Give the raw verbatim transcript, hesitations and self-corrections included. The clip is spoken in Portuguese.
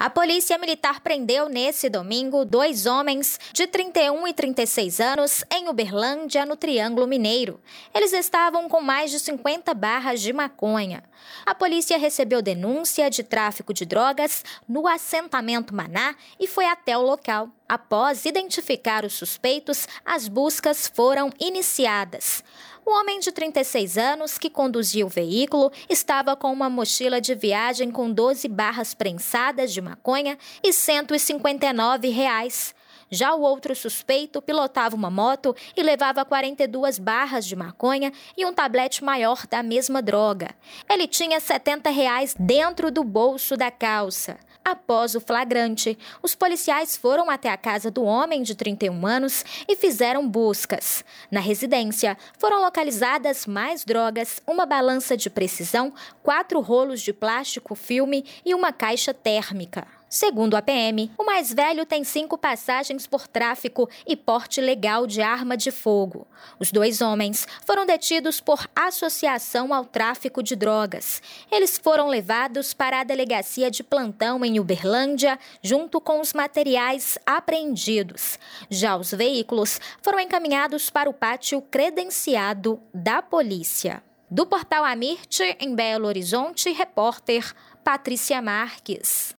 A Polícia Militar prendeu nesse domingo dois homens de trinta e um e trinta e seis anos em Uberlândia, no Triângulo Mineiro. Eles estavam com mais de cinquenta barras de maconha. A polícia recebeu denúncia de tráfico de drogas no assentamento Maná e foi até o local. Após identificar os suspeitos, as buscas foram iniciadas. O homem de trinta e seis anos, que conduzia o veículo, estava com uma mochila de viagem com doze barras prensadas de maconha e cento e cinquenta e nove reais. Já o outro suspeito pilotava uma moto e levava quarenta e duas barras de maconha e um tablete maior da mesma droga. Ele tinha setenta reais dentro do bolso da calça. Após o flagrante, os policiais foram até a casa do homem de trinta e um anos e fizeram buscas. Na residência, foram localizadas mais drogas, uma balança de precisão, quatro rolos de plástico filme e uma caixa térmica. Segundo a P M, o mais velho tem cinco passagens por tráfico e porte ilegal de arma de fogo. Os dois homens foram detidos por associação ao tráfico de drogas. Eles foram levados para a delegacia de plantão em Uberlândia, junto com os materiais apreendidos. Já os veículos foram encaminhados para o pátio credenciado da polícia. Do portal Amirte, em Belo Horizonte, repórter Patrícia Marques.